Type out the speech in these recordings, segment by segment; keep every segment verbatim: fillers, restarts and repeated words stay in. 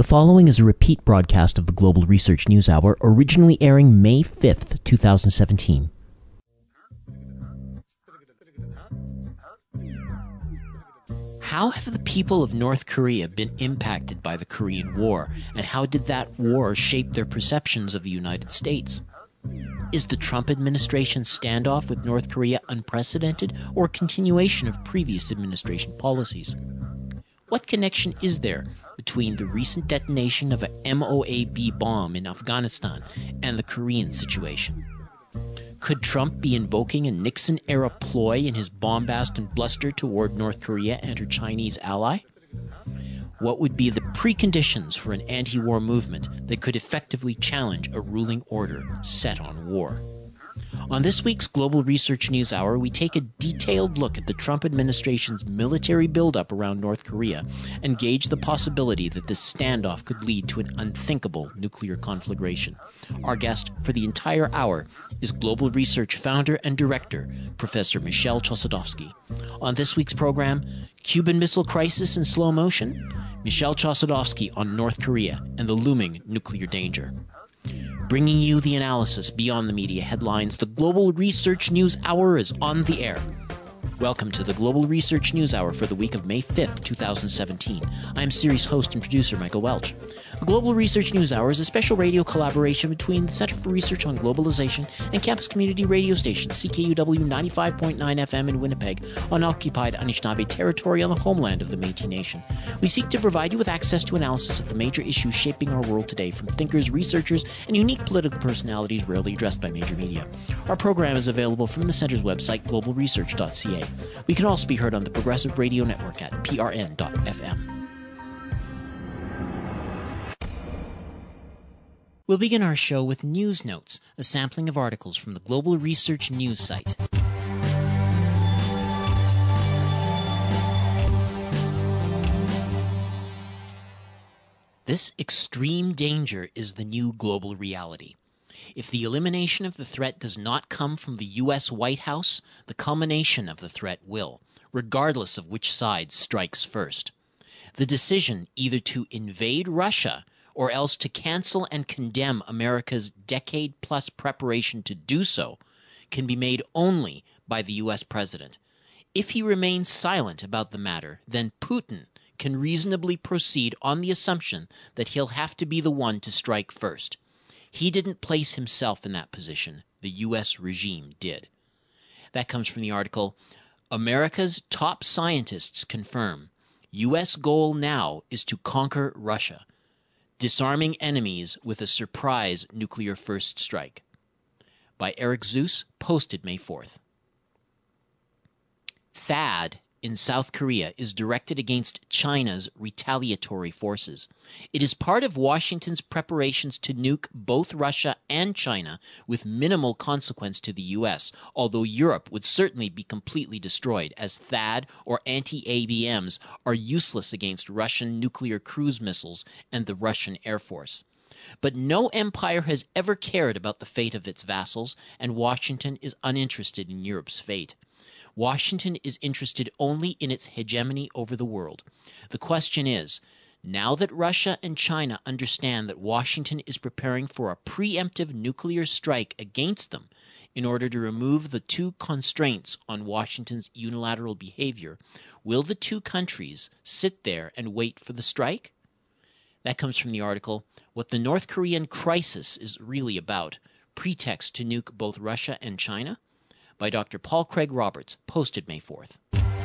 The following is a repeat broadcast of the Global Research News Hour, originally airing May fifth, twenty seventeen. How have the people of North Korea been impacted by the Korean War, and how did that war shape their perceptions of the United States? Is the Trump administration's standoff with North Korea unprecedented, or a continuation of previous administration policies? What connection is there between the recent detonation of a MOAB bomb in Afghanistan and the Korean situation? Could Trump be invoking a Nixon-era ploy in his bombast and bluster toward North Korea and her Chinese ally? What would be the preconditions for an anti-war movement that could effectively challenge a ruling order set on war? On this week's Global Research News Hour, we take a detailed look at the Trump administration's military buildup around North Korea and gauge the possibility that this standoff could lead to an unthinkable nuclear conflagration. Our guest for the entire hour is Global Research founder and director, Professor Michel Chossudovsky. On this week's program, Cuban Missile Crisis in Slow Motion, Michel Chossudovsky on North Korea and the looming nuclear danger. Bringing you the analysis beyond the media headlines, the Global Research News Hour is on the air. Welcome to the Global Research News Hour for the week of May fifth, twenty seventeen. I'm series host and producer Michael Welch. The Global Research News Hour is a special radio collaboration between the Center for Research on Globalization and campus community radio station C K U W ninety-five point nine F M in Winnipeg on occupied Anishinaabe territory on the homeland of the Métis Nation. We seek to provide you with access to analysis of the major issues shaping our world today from thinkers, researchers, and unique political personalities rarely addressed by major media. Our program is available from the Center's website, global research dot c a. We can also be heard on the Progressive Radio Network at p r n dot f m. We'll begin our show with News Notes, a sampling of articles from the Global Research News site. This extreme danger is the new global reality. If the elimination of the threat does not come from the U S White House, the culmination of the threat will, regardless of which side strikes first. The decision either to invade Russia or else to cancel and condemn America's decade-plus preparation to do so can be made only by the U S president. If he remains silent about the matter, then Putin can reasonably proceed on the assumption that he'll have to be the one to strike first. He didn't place himself in that position. The U S regime did. That comes from the article, America's Top Scientists Confirm U S Goal Now is to Conquer Russia, Disarming Enemies with a Surprise Nuclear First Strike, by Eric Zeus, posted May fourth. THAAD in South Korea is directed against China's retaliatory forces. It is part of Washington's preparations to nuke both Russia and China with minimal consequence to the U S, although Europe would certainly be completely destroyed, as THAAD or anti-A B Ms are useless against Russian nuclear cruise missiles and the Russian Air Force. But no empire has ever cared about the fate of its vassals, and Washington is uninterested in Europe's fate. Washington is interested only in its hegemony over the world. The question is, now that Russia and China understand that Washington is preparing for a preemptive nuclear strike against them in order to remove the two constraints on Washington's unilateral behavior, will the two countries sit there and wait for the strike? That comes from the article, What the North Korean Crisis is Really About, Pretext to Nuke Both Russia and China, by Doctor Paul Craig Roberts, posted May fourth.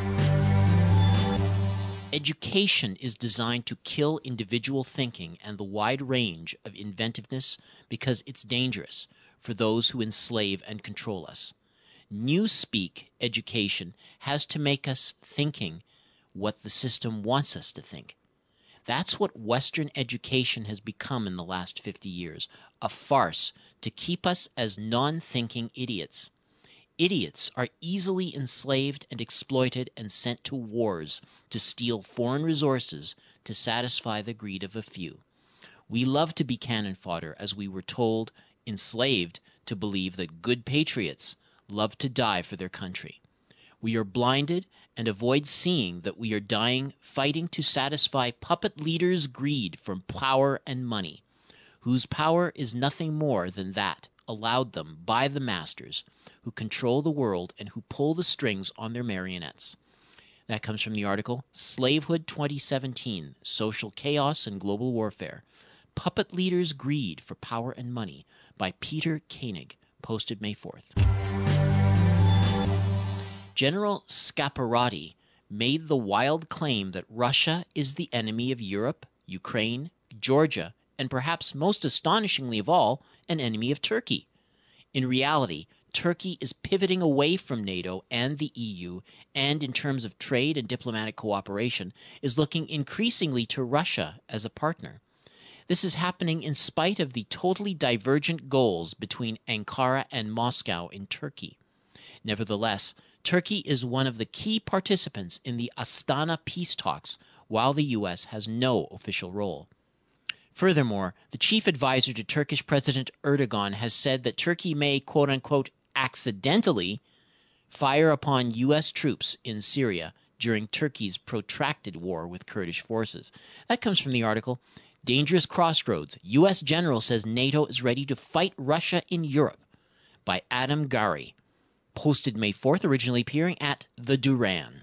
Education is designed to kill individual thinking and the wide range of inventiveness because it's dangerous for those who enslave and control us. Newspeak education has to make us thinking what the system wants us to think. That's what Western education has become in the last fifty years, a farce to keep us as non-thinking idiots. Idiots are easily enslaved and exploited and sent to wars to steal foreign resources to satisfy the greed of a few. We love to be cannon fodder, as we were told, enslaved to believe that good patriots love to die for their country. We are blinded and avoid seeing that we are dying fighting to satisfy puppet leaders' greed for power and money, whose power is nothing more than that allowed them by the masters who control the world and who pull the strings on their marionettes. That comes from the article Slavehood twenty seventeen, Social Chaos and Global Warfare, Puppet Leaders' Greed for Power and Money by Peter Koenig, posted May fourth. General Scaparrotti made the wild claim that Russia is the enemy of Europe, Ukraine, Georgia, and perhaps most astonishingly of all, an enemy of Turkey. In reality, Turkey is pivoting away from NATO and the E U, and in terms of trade and diplomatic cooperation, is looking increasingly to Russia as a partner. This is happening in spite of the totally divergent goals between Ankara and Moscow in Turkey. Nevertheless, Turkey is one of the key participants in the Astana peace talks, while the U S has no official role. Furthermore, the chief advisor to Turkish President Erdogan has said that Turkey may, quote-unquote, accidentally fire upon U S troops in Syria during Turkey's protracted war with Kurdish forces. That comes from the article, Dangerous Crossroads. U S General says NATO is ready to fight Russia in Europe, by Adam Gari, posted May fourth, originally appearing at The Duran.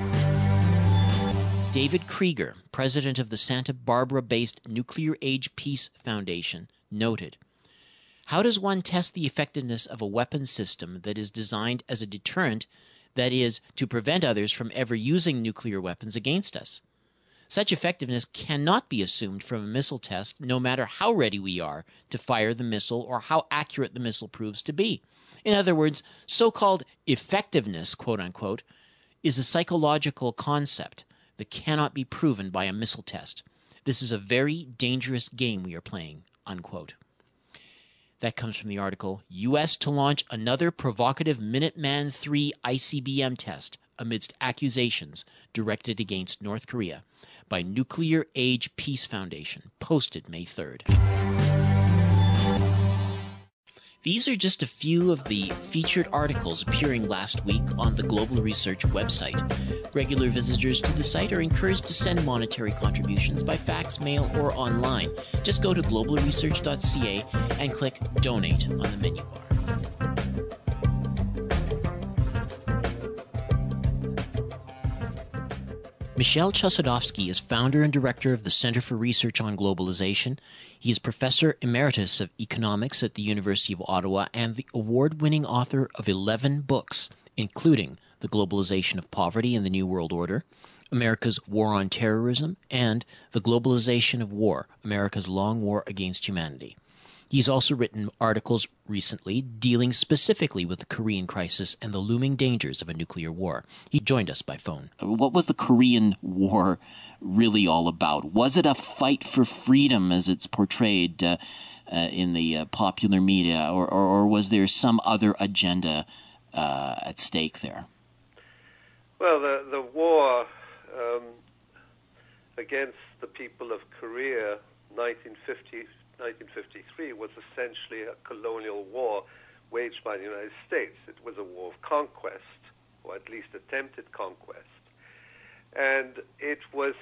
David Krieger, president of the Santa Barbara-based Nuclear Age Peace Foundation, noted, how does one test the effectiveness of a weapons system that is designed as a deterrent, that is, to prevent others from ever using nuclear weapons against us? Such effectiveness cannot be assumed from a missile test, no matter how ready we are to fire the missile or how accurate the missile proves to be. In other words, so-called effectiveness, quote-unquote, is a psychological concept that cannot be proven by a missile test. This is a very dangerous game we are playing, unquote. That comes from the article, U S to launch another provocative Minuteman three I C B M test amidst accusations directed against North Korea, by Nuclear Age Peace Foundation, posted May third. These are just a few of the featured articles appearing last week on the Global Research website. Regular visitors to the site are encouraged to send monetary contributions by fax, mail, or online. Just go to global research dot c a and click Donate on the menu bar. Michel Chossudovsky is founder and director of the Center for Research on Globalization. He is Professor Emeritus of Economics at the University of Ottawa and the award-winning author of eleven books, including The Globalization of Poverty and the New World Order, America's War on Terrorism, and The Globalization of War, America's Long War Against Humanity. He's also written articles recently dealing specifically with the Korean crisis and the looming dangers of a nuclear war. He joined us by phone. What was the Korean War really all about? Was it a fight for freedom as it's portrayed uh, uh, in the uh, popular media, or, or, or was there some other agenda uh, at stake there? Well, the, the war um, against the people of Korea, nineteen fifty nineteen fifty-three, was essentially a colonial war waged by the United States. It was a war of conquest, or at least attempted conquest. And it was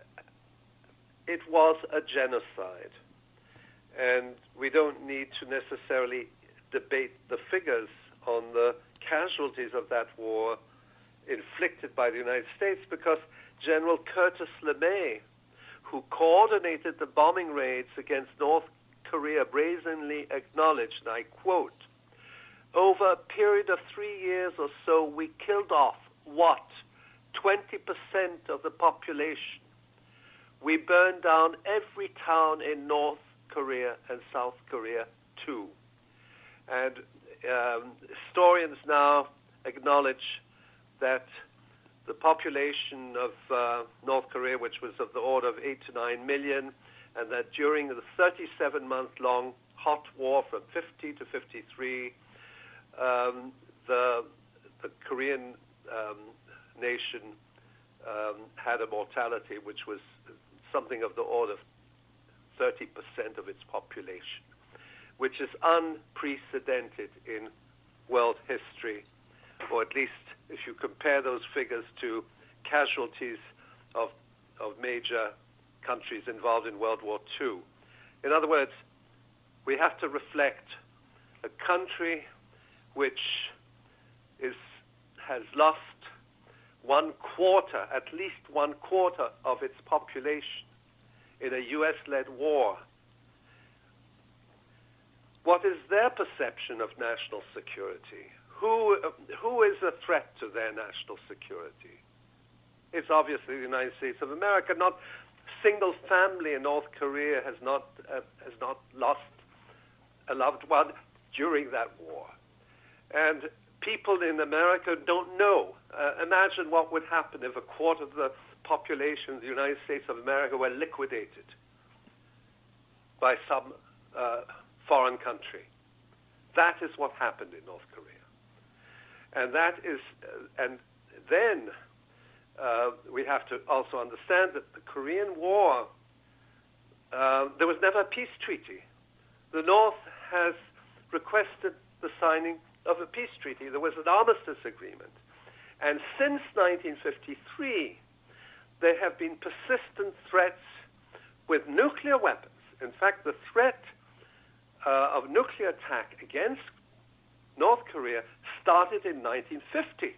it was a genocide. And we don't need to necessarily debate the figures on the casualties of that war inflicted by the United States, because General Curtis LeMay, who coordinated the bombing raids against North Korea, brazenly acknowledged, and I quote, over a period of three years or so, we killed off, what, twenty percent of the population. We burned down every town in North Korea and South Korea, too. And um, historians now acknowledge that the population of uh, North Korea, which was of the order of eight to nine million, and that during the thirty-seven month long hot war from fifty to fifty-three, um, the the Korean um, nation um, had a mortality which was something of the order of thirty percent of its population, which is unprecedented in world history, or at least if you compare those figures to casualties of, of major countries involved in World War Two. In other words, we have to reflect a country which is, has lost one quarter, at least one quarter of its population in a U S-led war. What is their perception of national security? Who, who is a threat to their national security? It's obviously the United States of America. Not single family in North Korea has not uh, has not lost a loved one during that war. And people in America don't know. Uh, imagine what would happen if a quarter of the population of the United States of America were liquidated by some uh, foreign country. That is what happened in North Korea. And that is, uh, and then uh, we have to also understand that the Korean War, uh, there was never a peace treaty. The North has requested the signing of a peace treaty. There was an armistice agreement. And since nineteen fifty-three, there have been persistent threats with nuclear weapons. In fact, the threat uh, of nuclear attack against North Korea started in nineteen fifty.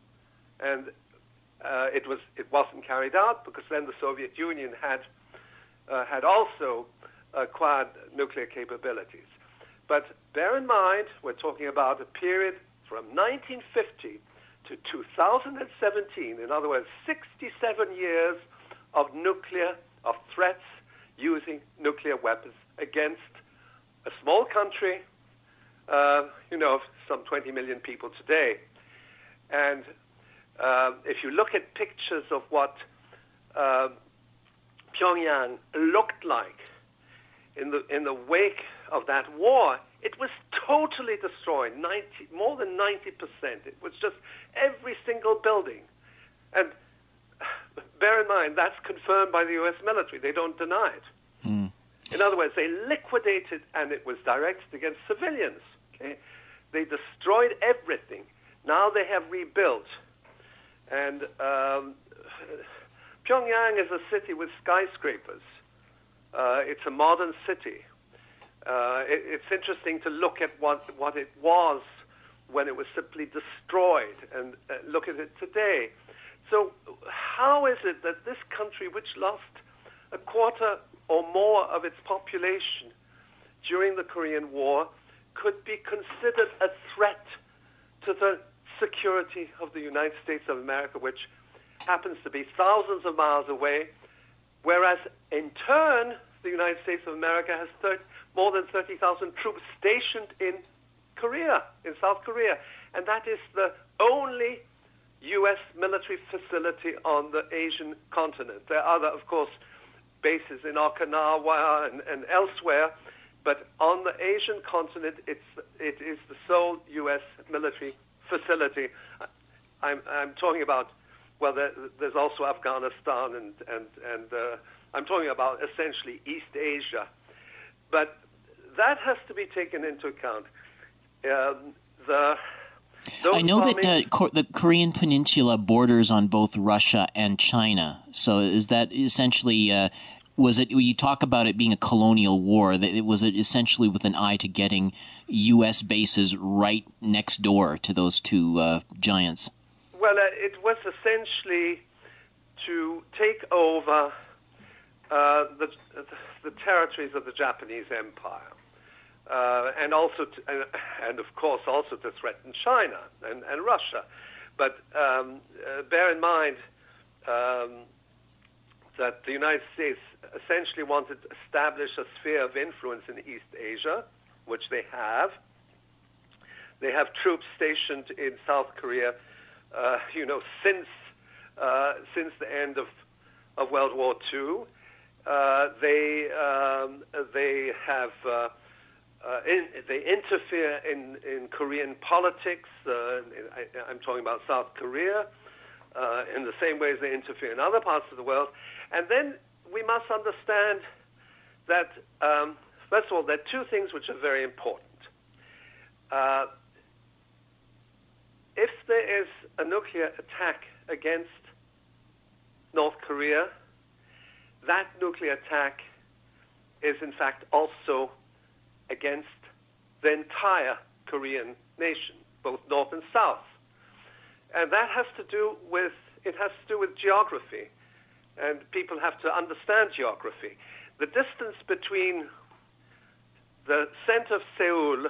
And uh, it, was, it wasn't carried out because then the Soviet Union had, uh, had also acquired nuclear capabilities. But bear in mind, we're talking about a period from nineteen fifty to two thousand seventeen, in other words, sixty-seven years of nuclear, of threats using nuclear weapons against a small country, uh, you know, some twenty million people today. And uh, if you look at pictures of what uh, Pyongyang looked like in the in the wake of that war, it was totally destroyed, ninety, more than ninety percent. It was just every single building. And bear in mind, that's confirmed by the U S military. They don't deny it. Mm. In other words, they liquidated, and it was directed against civilians. Okay? They destroyed everything. Now they have rebuilt. And um, Pyongyang is a city with skyscrapers. Uh, it's a modern city. Uh, it, it's interesting to look at what, what it was when it was simply destroyed and uh, look at it today. So how is it that this country, which lost a quarter or more of its population during the Korean War, could be considered a threat to the security of the United States of America, which happens to be thousands of miles away, whereas in turn, the United States of America has thirty, more than thirty thousand troops stationed in Korea, in South Korea. And that is the only U S military facility on the Asian continent. There are other, of course, bases in Okinawa and, and elsewhere, but on the Asian continent, it's, it is the sole U S military facility. I'm, I'm talking about, well, there, there's also Afghanistan, and, and, and uh, I'm talking about essentially East Asia. But that has to be taken into account. Um, the I know that uh, Cor- the Korean Peninsula borders on both Russia and China. So is that essentially, uh, was it, when you talk about it being a colonial war, that it was it essentially with an eye to getting U S bases right next door to those two uh, giants? Well, uh, it was essentially to take over uh, the, the territories of the Japanese Empire. Uh, and also, to, and, and of course, also to threaten China and, and Russia. But um, uh, bear in mind um, that the United States essentially wanted to establish a sphere of influence in East Asia, which they have. They have troops stationed in South Korea, uh, you know, since uh, since the end of of World War Two. Uh, they um, they have. Uh, Uh, in, they interfere in, in Korean politics. Uh, I, I'm talking about South Korea, uh, in the same way as they interfere in other parts of the world. And then we must understand that, um, first of all, there are two things which are very important. Uh, if there is a nuclear attack against North Korea, that nuclear attack is in fact also against the entire Korean nation, both North and South. And that has to do with, it has to do with geography. And people have to understand geography. The distance between the center of Seoul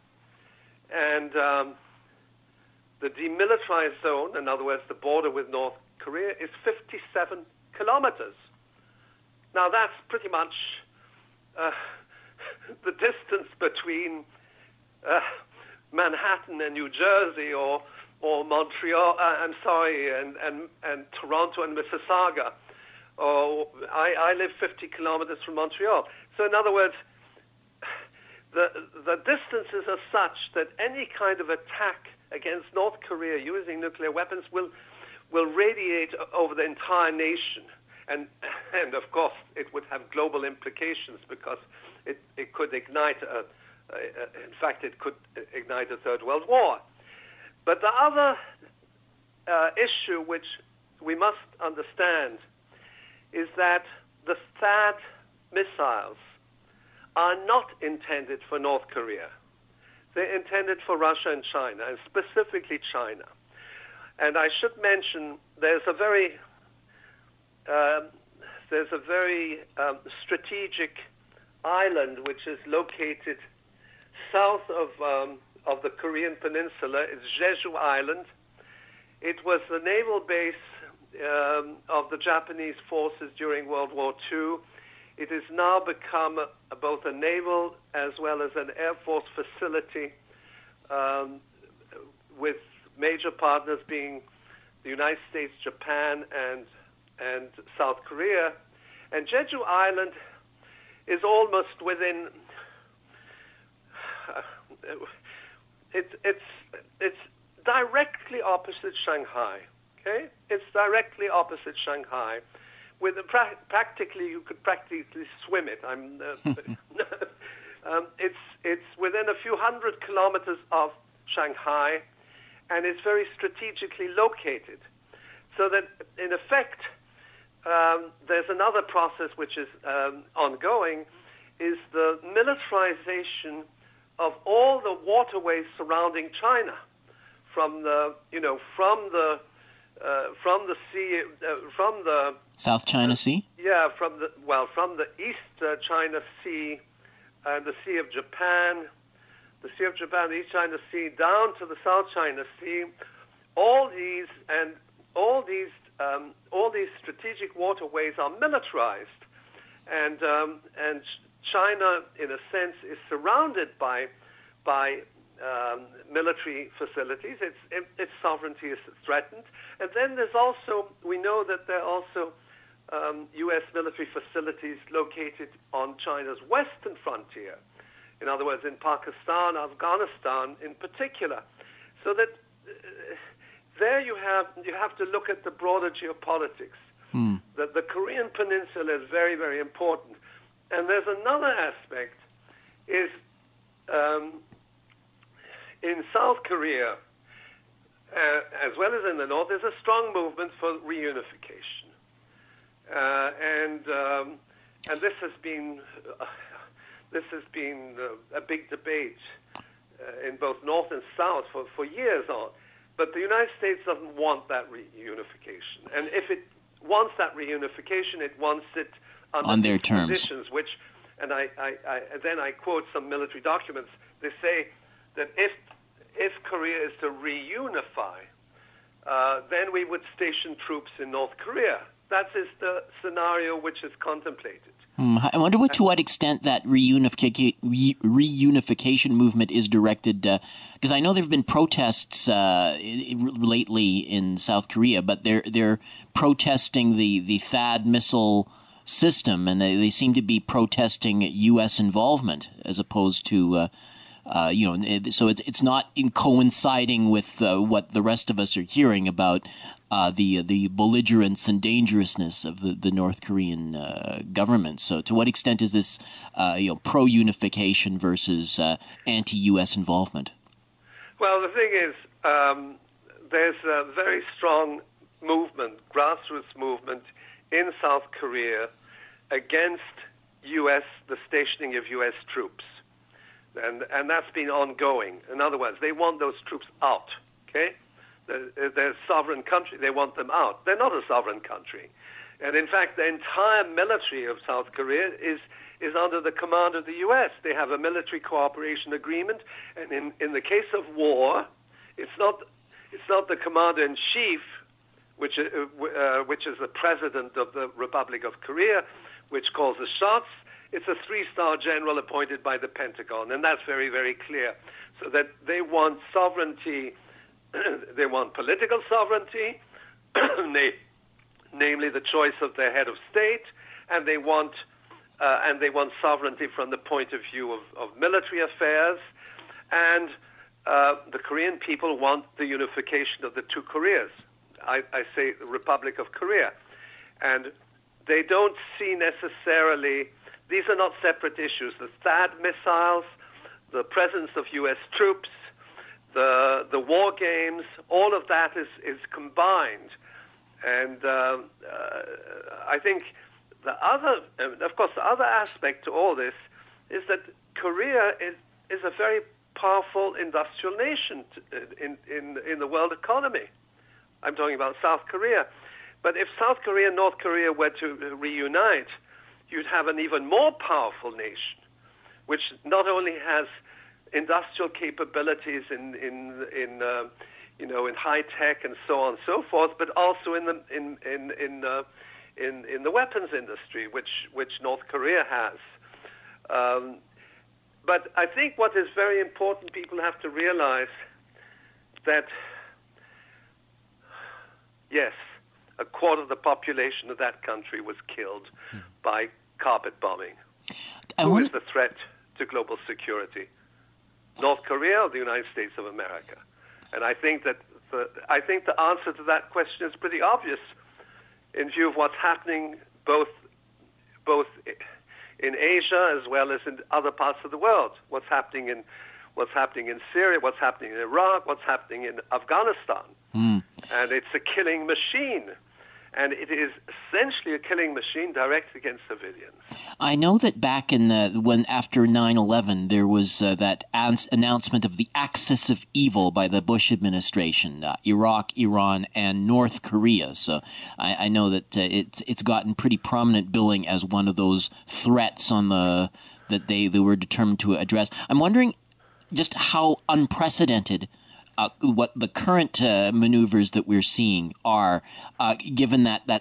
and um, the demilitarized zone, in other words, the border with North Korea, is fifty-seven kilometers. Now that's pretty much uh, the distance between uh, Manhattan and New Jersey, or or Montreal, uh, I'm sorry, and, and, and Toronto and Mississauga. Or I, I live fifty kilometers from Montreal. So in other words, the the distances are such that any kind of attack against North Korea using nuclear weapons will will radiate over the entire nation. And and of course, it would have global implications because it, it could ignite, a, a, a, in fact, it could ignite a third world war. But the other uh, issue which we must understand is that the THAAD missiles are not intended for North Korea. They're intended for Russia and China, and specifically China. And I should mention there's a very um, there's a very um, strategic island which is located south of um, of the Korean Peninsula. It's Jeju Island. It was the naval base um, of the Japanese forces during World War Two. It has now become a, both a naval as well as an air force facility, um, with major partners being the United States, Japan, and and South Korea. And Jeju Island is almost within. Uh, it's it's it's directly opposite Shanghai. Okay, it's directly opposite Shanghai. With a pra- practically, you could practically swim it. I'm. Uh, um, it's it's within a few hundred kilometers of Shanghai, and it's very strategically located. So that, in effect, um, there's another process which is um, ongoing, is the militarization of all the waterways surrounding China, from the you know from the uh, from the sea uh, from the South China uh, Sea. Yeah, from the well from the East uh, China Sea and the Sea of Japan, the Sea of Japan, the East China Sea, down to the South China Sea. All these and all these um, all these strategic waterways are militarized, and um, and China, in a sense, is surrounded by by um, military facilities. Its its sovereignty is threatened, and then there's also we know that there are also um, U S military facilities located on China's western frontier. In other words, in Pakistan, Afghanistan, in particular. So that uh, there you have you have to look at the broader geopolitics. Hmm. That the Korean Peninsula is very, very important. And there's another aspect, is um, in South Korea, uh, as well as in the North, there's a strong movement for reunification. Uh, and um, and this has been uh, this has been uh, a big debate uh, in both North and South for, for years on. But the United States doesn't want that reunification. And if it wants that reunification, it wants it under on their terms. Conditions, which, and I, I, I, then I quote some military documents. They say that if if Korea is to reunify, uh, then we would station troops in North Korea. That is the scenario which is contemplated. Hmm. I wonder what, to what extent that reunification, re- reunification movement is directed, because uh, I know there have been protests uh, lately in South Korea, but they're they're protesting the, the THAAD missile system, and they, they seem to be protesting U S involvement as opposed to, uh, uh, you know, it, so it's it's not in coinciding with uh, what the rest of us are hearing about uh, the the belligerence and dangerousness of the, the North Korean uh, government. So, to what extent is this, uh, you know, pro-unification versus uh, anti-U S involvement? Well, the thing is, um, there's a very strong movement, grassroots movement in South Korea against U S the stationing of U S troops, and and that's been ongoing. In other words, they want those troops out. Okay, they're, they're a sovereign country. They want them out. They're not a sovereign country, and in fact, the entire military of South Korea is is under the command of the U S. They have a military cooperation agreement, and in in the case of war, it's not it's not the commander in chief, which uh, uh, which is the president of the Republic of Korea, which calls the shots. It's a three-star general appointed by the Pentagon, and that's very, very clear. So that they want sovereignty, they want political sovereignty, namely the choice of their head of state, and they want uh, and they want sovereignty from the point of view of, of military affairs, and uh, the Korean people want the unification of the two Koreas. I, I say the Republic of Korea, and they don't see necessarily, these are not separate issues. The THAAD missiles, the presence of U S troops, the the war games, all of that is, is combined. And uh, uh, I think the other, of course, the other aspect to all this is that Korea is, is a very powerful industrial nation in, in, in the world economy. I'm talking about South Korea. But if South Korea and North Korea were to reunite, you'd have an even more powerful nation, which not only has industrial capabilities in in in uh, you know in high tech and so on and so forth, but also in the in in in uh, in, in the weapons industry, which which North Korea has. Um, but I think what is very important, people have to realize that yes, a quarter of the population of that country was killed hmm. by carpet bombing. I Who want... is the threat to global security? North Korea or the United States of America? And I think that the, I think the answer to that question is pretty obvious in view of what's happening both both in Asia as well as in other parts of the world. What's happening in what's happening in Syria, what's happening in Iraq, what's happening in Afghanistan. Mm. And it's a killing machine. And it is essentially a killing machine directed against civilians. I know that back in the, when after nine eleven, there was uh, that ans- announcement of the axis of evil by the Bush administration, uh, Iraq, Iran, and North Korea. So I, I know that uh, it's it's gotten pretty prominent billing as one of those threats on the that they, they were determined to address. I'm wondering just how unprecedented Uh, what the current uh, maneuvers that we're seeing are, uh, given that that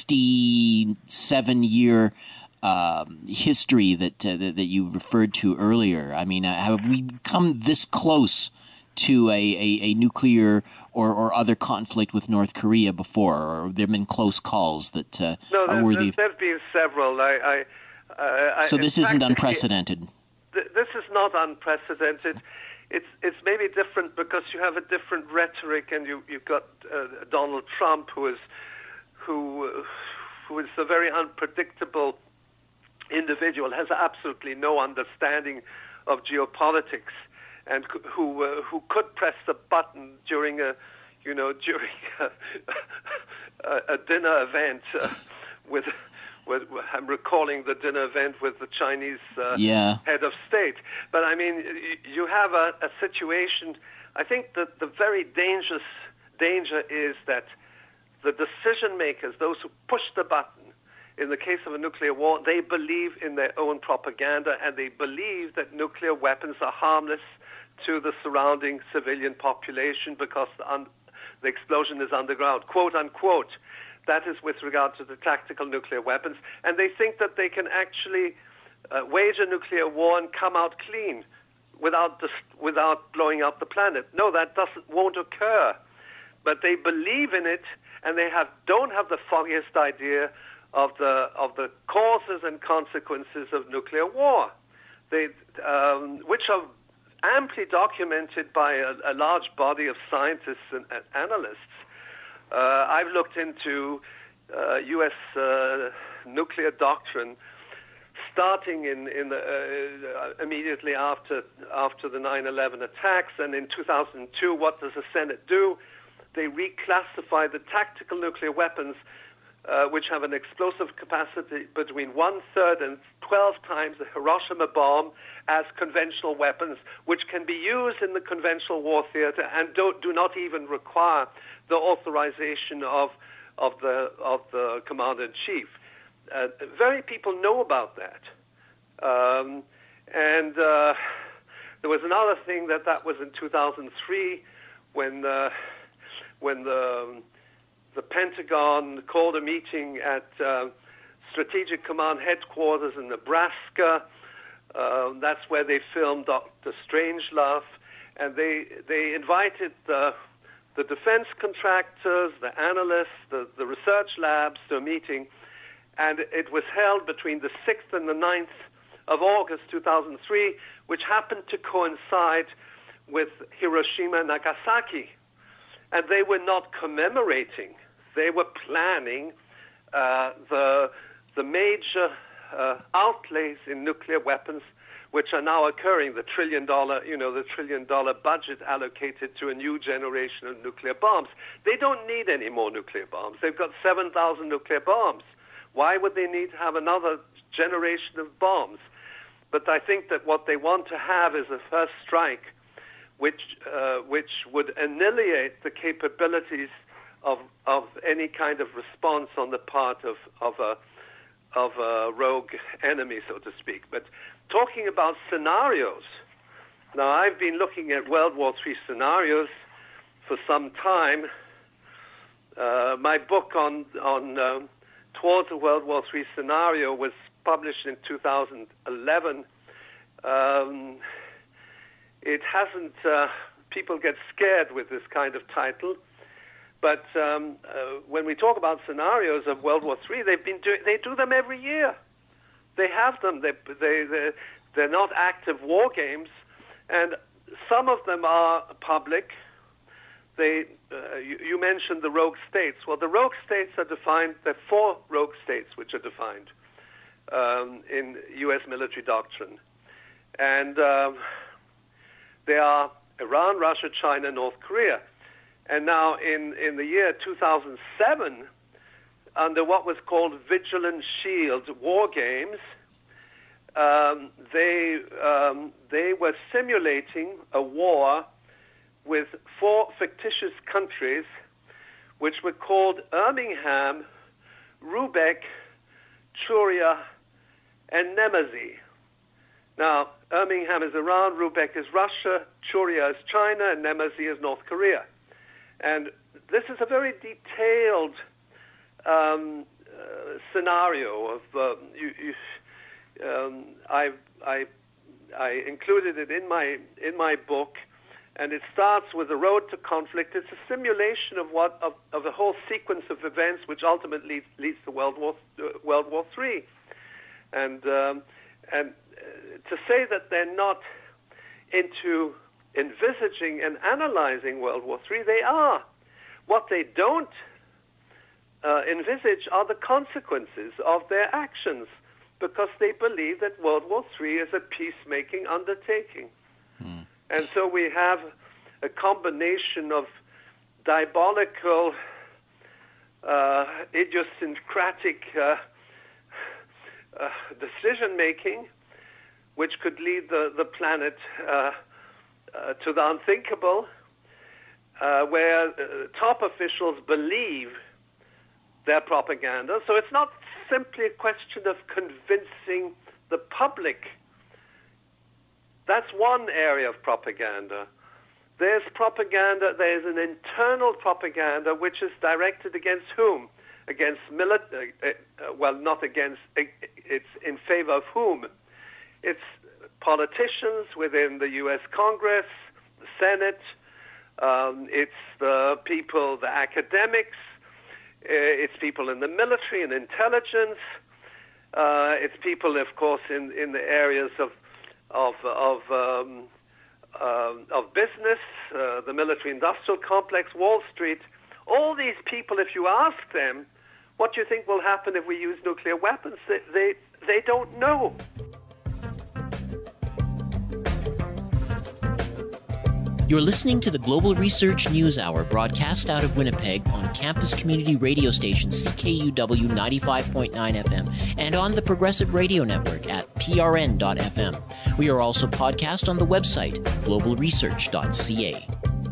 sixty-seven year uh, history that, uh, that that you referred to earlier. I mean, uh, have we come this close to a, a, a nuclear or, or other conflict with North Korea before, or there have been close calls that uh, no, are worthy? No, there's been several. I, I, uh, so this isn't unprecedented? Th- this is not unprecedented. It's it's maybe different because you have a different rhetoric, and you you've got uh, Donald Trump, who is who uh, who is a very unpredictable individual, has absolutely no understanding of geopolitics, and who uh, who could press the button during a you know during a, a, a dinner event uh, with. With, I'm recalling the dinner event with the Chinese uh, yeah. head of state. But, I mean, you have a, a situation, I think that the very dangerous danger is that the decision makers, those who push the button, in the case of a nuclear war, they believe in their own propaganda, and they believe that nuclear weapons are harmless to the surrounding civilian population because the, un- the explosion is underground, quote unquote. That is with regard to the tactical nuclear weapons. And they think that they can actually uh, wage a nuclear war and come out clean without dis- without blowing up the planet. No, that doesn't won't occur. But they believe in it, and they have don't have the foggiest idea of the of the causes and consequences of nuclear war, they, um, which are amply documented by a, a large body of scientists and, and analysts. Uh, I've looked into uh, U S uh, nuclear doctrine starting in, in the, uh, immediately after after the nine eleven attacks, and in two thousand two, what does the Senate do? they reclassify the tactical nuclear weapons, uh, which have an explosive capacity between one-third and twelve times the Hiroshima bomb, as conventional weapons, which can be used in the conventional war theater and do, do not even require the authorization of of the of the commander-in-chief. Uh, very people know about that. Um, and uh, there was another thing that that was in two thousand three when uh, when the the Pentagon called a meeting at uh, Strategic Command Headquarters in Nebraska. Uh, that's where they filmed Doctor Strangelove, and they they invited the the defense contractors, the analysts, the, the research labs to a meeting, and it was held between the sixth and the ninth of August two thousand three, which happened to coincide with Hiroshima and Nagasaki. And they were not commemorating, they were planning uh, the, the major uh, outlays in nuclear weapons, which are now occurring, the trillion dollar, you know, the trillion dollar budget allocated to a new generation of nuclear bombs. They don't need any more nuclear bombs. They've got seven thousand nuclear bombs. Why would they need to have another generation of bombs? But I think that what they want to have is a first strike, which uh, which would annihilate the capabilities of of any kind of response on the part of of a of a rogue enemy, so to speak. But talking about scenarios, now I've been looking at World War Three scenarios for some time. Uh, my book on on um, Towards a World War Three scenario was published in two thousand eleven. Um, it hasn't. Uh, people get scared with this kind of title, but um, uh, when we talk about scenarios of World War Three, they've been doing. They do them every year. They have them. They they they're, they're not active war games, and some of them are public. They uh, you, you mentioned the rogue states. Well, the rogue states are defined. There are four rogue states which are defined um, in U S military doctrine, and um, they are Iran, Russia, China, North Korea. And now, in in the year two thousand seven, under what was called Vigilant Shield war games, um, they um, they were simulating a war with four fictitious countries, which were called Birmingham, Rubeck, Churia, and Nemesi. Now, Birmingham is Iran, Rubeck is Russia, Churia is China, and Nemesi is North Korea. And this is a very detailed um, uh, scenario of uh, you. you um, I, I I included it in my in my book, and it starts with the road to conflict. It's a simulation of what of, of a whole sequence of events, which ultimately leads to World War uh, World War Three. And um, and uh, to say that they're not into envisaging and analyzing World War Three, they are. What they don't uh, envisage are the consequences of their actions, because they believe that World War Three is a peacemaking undertaking. Hmm. And so we have a combination of diabolical, uh, idiosyncratic uh, uh, decision-making, which could lead the, the planet uh, uh, to the unthinkable, uh, where uh, top officials believe their propaganda. So it's not simply a question of convincing the public. That's one area of propaganda. There's propaganda, there's an internal propaganda which is directed against whom? Against military, uh, uh, well, not against, uh, it's in favor of whom? It's politicians within the U S Congress, the Senate, um, it's the people, the academics, uh, it's people in the military and intelligence, uh, it's people, of course, in, in the areas of of of um, uh, of business, uh, the military-industrial complex, Wall Street. All these people, if you ask them, what do you think will happen if we use nuclear weapons? They they, they don't know. You're listening to the Global Research News Hour, broadcast out of Winnipeg on campus community radio station C K U W ninety-five point nine F M and on the Progressive Radio Network at P R N dot F M. We are also podcast on the website global research dot c a.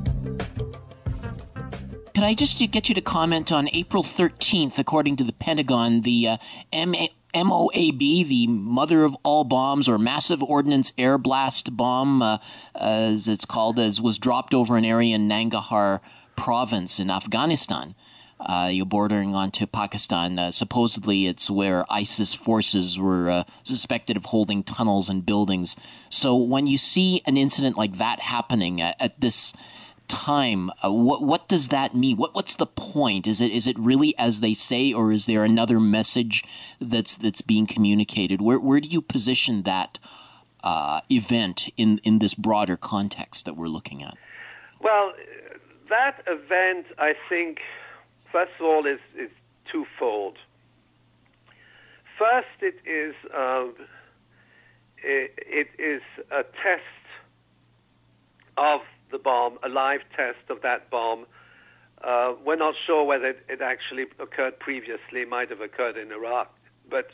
Could I just get you to comment on April thirteenth, according to the Pentagon, the uh, M A M O A B, the mother of all bombs, or massive ordnance air blast bomb, uh, as it's called, as was dropped over an area in Nangarhar province in Afghanistan, uh, you're bordering onto Pakistan. Uh, supposedly, it's where ISIS forces were uh, suspected of holding tunnels and buildings. So when you see an incident like that happening at, at this time, uh, what what does that mean? What what's the point? Is it is it really as they say, or is there another message that's that's being communicated? Where where do you position that uh, event in in this broader context that we're looking at? Well, that event, I think, first of all, is is twofold. First, it is um, it, it is a test of the bomb, a live test of that bomb. Uh, we're not sure whether it, it actually occurred previously. It might have occurred in Iraq, but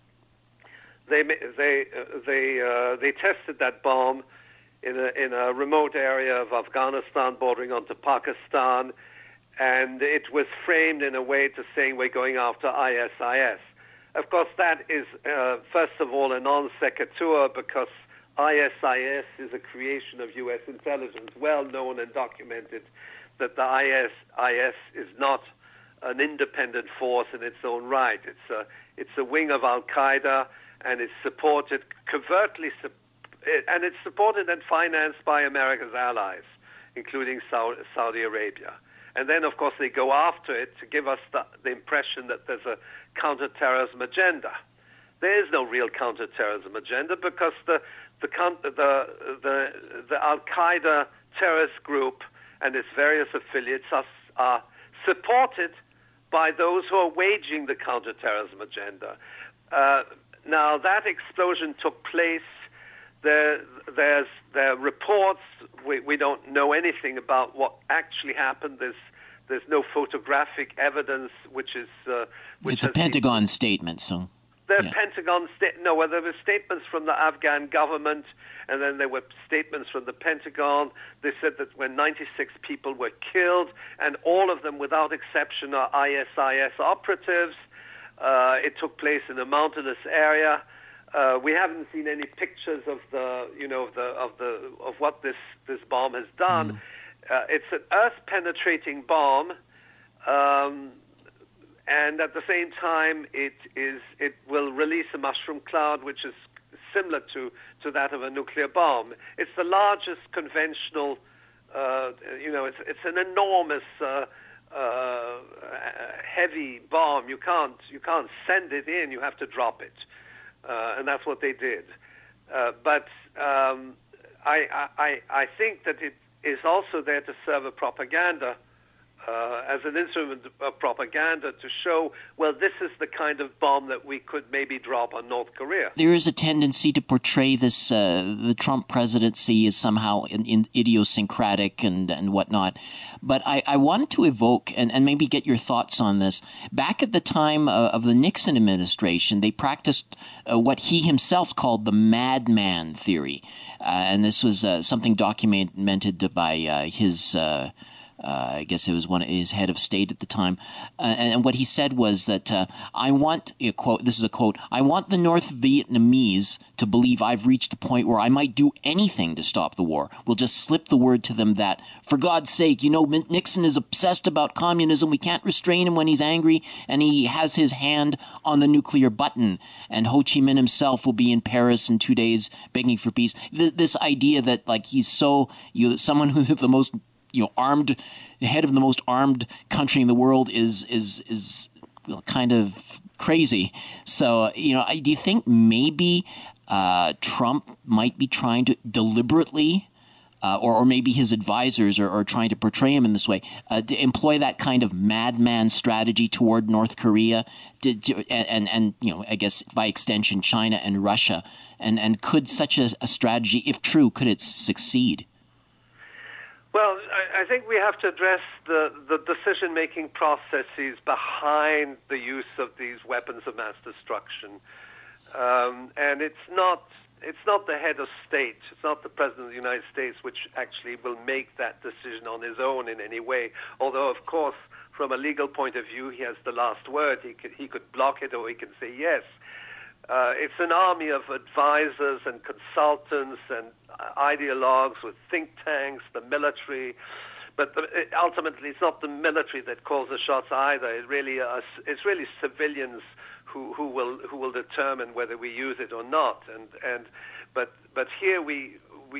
they they uh, they uh, they tested that bomb in a in a remote area of Afghanistan, bordering onto Pakistan, and it was framed in a way to saying we're going after I S I S. Of course, that is uh, first of all a non sequitur, because I S I S is a creation of U S intelligence, well known and documented that the I S I S is not an independent force in its own right. It's a, it's a wing of Al-Qaeda, and it's supported covertly, and it's supported and financed by America's allies, including Saudi Arabia. And then, of course, they go after it to give us the, the impression that there's a counterterrorism agenda. There is no real counterterrorism agenda, because the the the the, the Al-Qaeda terrorist group and its various affiliates are, are supported by those who are waging the counterterrorism agenda. Uh, now, that explosion took place. There, there's there are reports. We we don't know anything about what actually happened. There's there's no photographic evidence, which is uh, which it's a Pentagon been, statement. So. There are yeah. Pentagon sta- no, well, there were statements from the Afghan government, and then there were statements from the Pentagon. They said that when ninety-six people were killed, and all of them, without exception, are I S I S operatives. Uh, it took place in a mountainous area. Uh, we haven't seen any pictures of the, you know, of the of the of what this this bomb has done. Mm. Uh, it's an earth-penetrating bomb. Um, And at the same time, it is it will release a mushroom cloud, which is similar to, to that of a nuclear bomb. It's the largest conventional, uh, you know, it's it's an enormous, uh, uh, heavy bomb. You can't you can't send it in. You have to drop it, uh, and that's what they did. Uh, but um, I, I I think that it is also there to serve a propaganda. Uh, as an instrument of propaganda to show, well, this is the kind of bomb that we could maybe drop on North Korea. There is a tendency to portray this, uh, the Trump presidency as somehow in, in idiosyncratic and, and whatnot. But I, I wanted to evoke and, and maybe get your thoughts on this. Back at the time uh, of the Nixon administration, they practiced uh, what he himself called the madman theory. Uh, and this was uh, something documented by uh, his... Uh, Uh, I guess it was one his head of state at the time, uh, and, and what he said was that uh, I want a quote. This is a quote. I want the North Vietnamese to believe I've reached the point where I might do anything to stop the war. We'll just slip the word to them that, for God's sake, you know, Nixon is obsessed about communism. We can't restrain him when he's angry, and he has his hand on the nuclear button. And Ho Chi Minh himself will be in Paris in two days begging for peace. Th- this idea that like he's so you someone who's the most you know, armed, the head of the most armed country in the world is is is well, kind of crazy. So, you know, I, do you think maybe uh, Trump might be trying to deliberately, uh, or, or maybe his advisors are, are trying to portray him in this way, uh, to employ that kind of madman strategy toward North Korea, to, to, and, and, you know, I guess by extension, China and Russia? And, and could such a, a strategy, if true, could it succeed? Well, I, I think we have to address the, the decision-making processes behind the use of these weapons of mass destruction. Um, and it's not it's not the head of state, it's not the President of the United States which actually will make that decision on his own in any way. Although, of course, from a legal point of view, he has the last word. He could, he could block it or he can say yes. Uh, it's an army of advisors and consultants and ideologues with think tanks, the military. But the, it, ultimately, it's not the military that calls the shots either. It really uh, it's really civilians who, who will who will determine whether we use it or not. And and but but here we we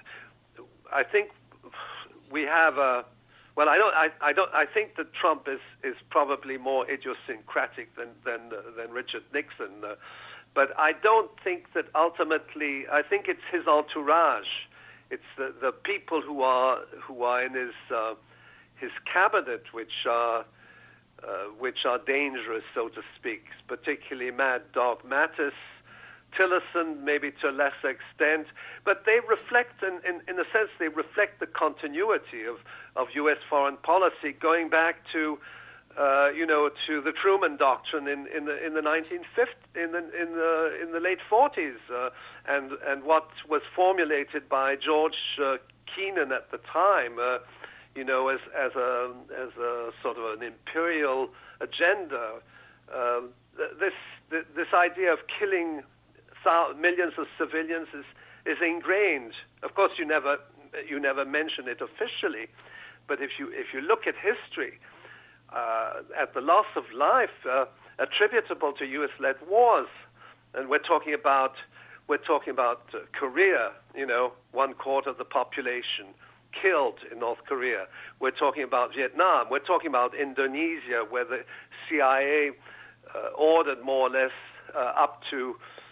I think we have a well I don't I, I don't I think that Trump is, is probably more idiosyncratic than than than Richard Nixon. Uh, But I don't think that ultimately, I think it's his entourage. It's the, the people who are who are in his uh, his cabinet, which are uh, which are dangerous, so to speak. Particularly Mad Dog Mattis, Tillerson, maybe to a lesser extent. But they reflect, in, in, in a sense, they reflect the continuity of, of U S foreign policy, going back to. Uh, you know, to the Truman Doctrine in, in the in the nineteen fifties, in the in the in the late forties, uh, and and what was formulated by George uh, Kennan at the time, uh, you know, as as a as a sort of an imperial agenda. Uh, this this idea of killing thousands, millions of civilians is is ingrained. Of course, you never you never mention it officially, but if you if you look at history. Uh, at the loss of life uh, attributable to U S-led wars, and we're talking about we're talking about uh, Korea. You know, one quarter of the population killed in North Korea. We're talking about Vietnam. We're talking about Indonesia, where the C I A uh, ordered more or less uh, up to